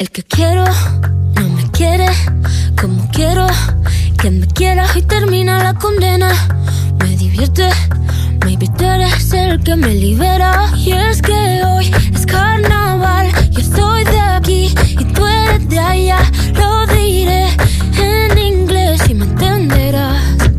El que quiero no me quiere como quiero que me quiera y termina la condena. Me divierte, maybe tú eres el que me libera. Y es que hoy es carnaval, yo soy de aquí y tú eres de allá. Lo diré en inglés y me entenderás.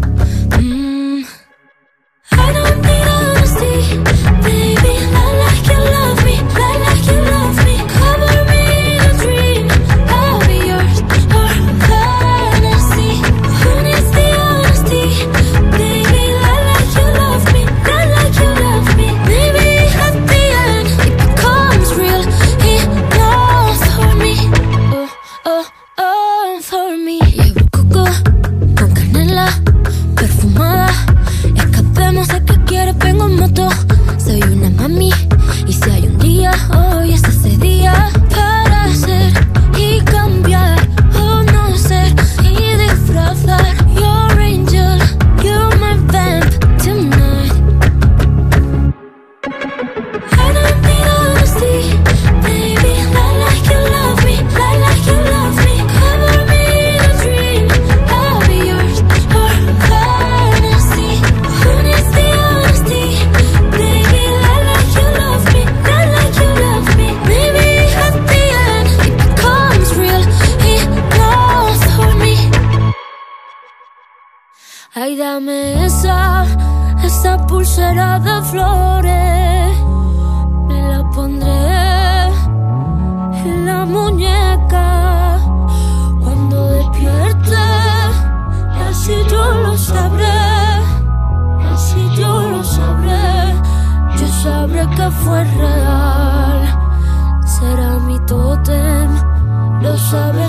I don't need honesty, baby, lie like you love me, lie like you love me. Cover me in a dream, I'll be yours, or fantasy. Who needs the honesty, baby, lie like you love me, lie like you love me. Maybe at the end it becomes real enough for me, for me. Llevo coco con canela perfumada. Escapemos a que quieres, vengo en moto. Soy una mami y si hay un día, hoy es ese día. Para ser y cambiar o no ser y disfrazar. Your angel, you're my vamp tonight. I don't need honesty, baby, lie like you love me, lie like you love me. Cover me in a dream, I'll be yours, or fantasy. Who needs the honesty, baby, lie like you love me, lie like you love me. Maybe at the end it becomes real enough for me. Ay, dame esa pulsera de flores. Me la pondré en la muñeca cuando despierte. Así yo lo sabré, así yo lo sabré. Yo sabré que fue real. Será mi tótem, lo sabré.